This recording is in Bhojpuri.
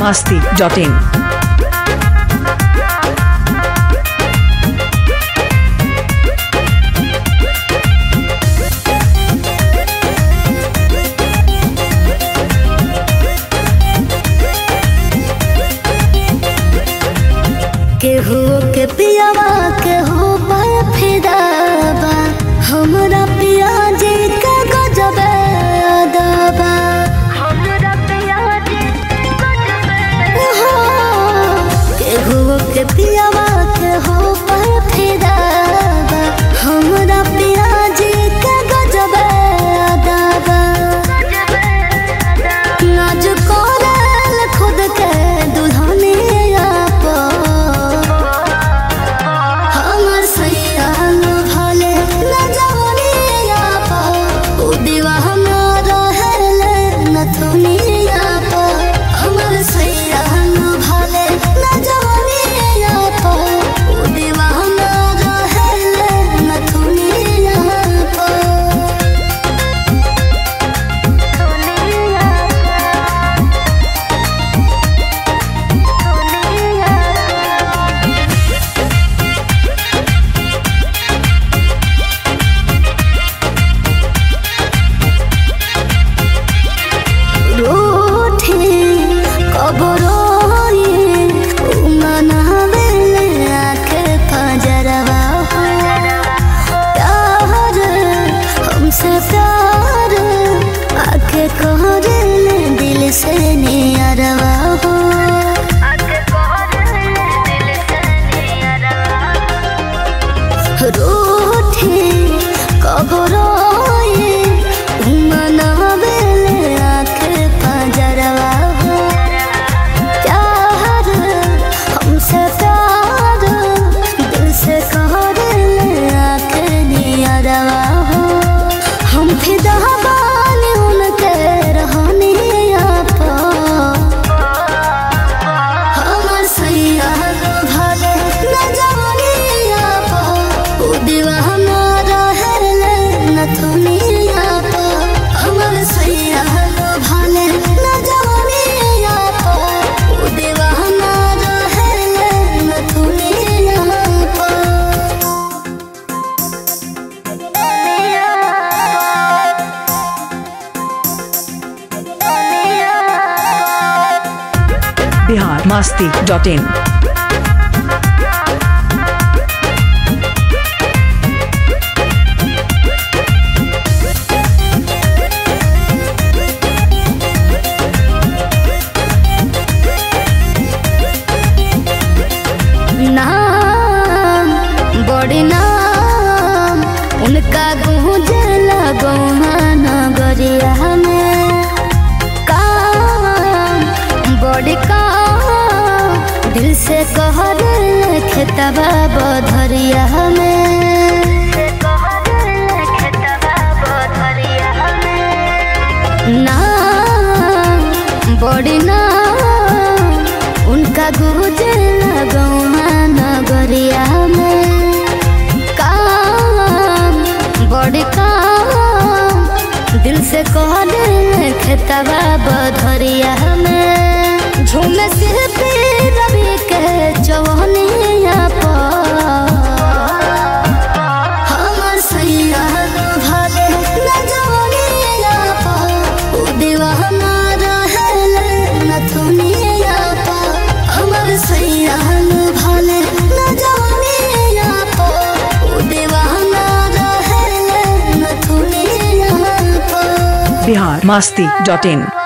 biharmasti.in केहू के पियावा केहू पर फिदाबा हमरा पिया जी के गजब अदाबा हमरा पिया जी के गजब केहू के पियावा केहू पर फिदाबा हमरा पिया जी के गजब अदाबा नाज कोरल खुद के दुल्हनिया से नियरवा हो रूठी कबरोए मनावेले आँखें पंजरवा हो प्यार हमसे प्यार दिल से कहले आँखें नियरवा हो हम फिदा बानी उनके रहनी biharmasti.in नाम बड़ी नाम उनका गूंजे लगौना नगरिया में काम बड़ी काम दिल से कह खेतबा बधरिया में नाम बड़ी नाम उनका गूंजे लगौना नगरिया में काम बड़ी काम दिल से कहले खेतबा बधरिया में झूमे से रवि के चवनिया पर हमर सैया भाले न जवनिया पर उ दीवाना रहले नथुनिया पर हमर सैया भाले न जवनिया पर उ दीवाना रहले नथुनिया पर biharmasti.in